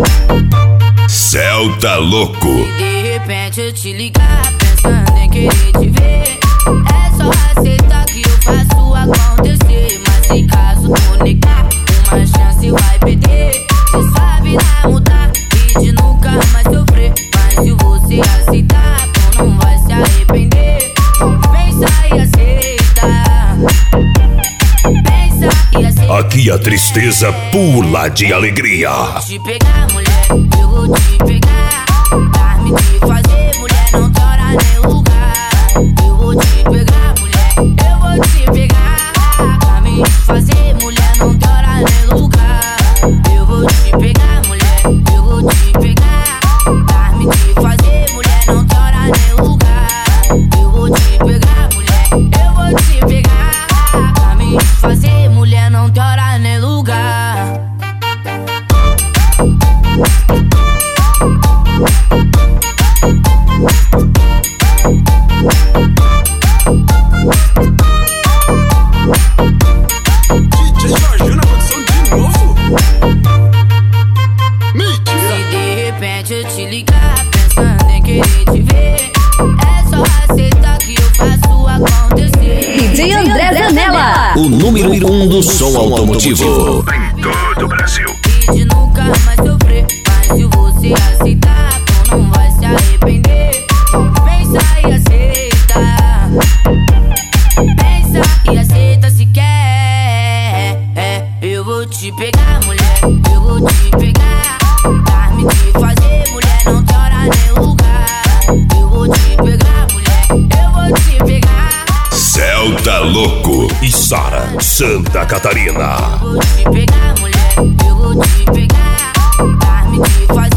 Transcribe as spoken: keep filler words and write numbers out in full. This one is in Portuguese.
Céu tá louco. E de repente eu te ligar, pensando em querer te ver. É só aceitar que eu faço acontecer. Mas se caso tu negar, uma chance vai perder. Cê sabe não mudar e de nunca mais sofrer. Mas se você aceitar, tu não vai se arrepender. Então pensa e aceita. Pensa e aceita. Aqui a tristeza pula de alegria. Vou te pegar, mulher, eu vou te pegar. Pra me te fazer, mulher, não tora nem lugar. Eu vou te pegar, mulher, eu vou te pegar. Pra me te fazer, mulher, não tora nem lugar. Eu vou te pegar, mulher, eu vou te pegar. Pra me te fazer, mulher, não tora nem lugar. Eu vou te pegar, mulher, eu vou te pegar. Pra me te fazer, mulher, não tora nem lugar. Eu te ligar, pensando em querer te ver. É só aceitar que eu faço acontecer. D J André Zanella, o número um do som automotivo em todo o Brasil. E de nunca mais sofrer. Mas se você aceitar, tu não vai se arrepender. Então pensa e aceita. Pensa e aceita se quer. É, eu vou te pegar, mulher, eu vou te pegar. Pra me te fazer, mulher, não tora nem lugar. Eu vou te pegar, mulher, eu vou te pegar. Céu tá louco. E Sara, Santa Catarina. Eu vou te pegar, mulher, eu vou te pegar. Pra me te fazer.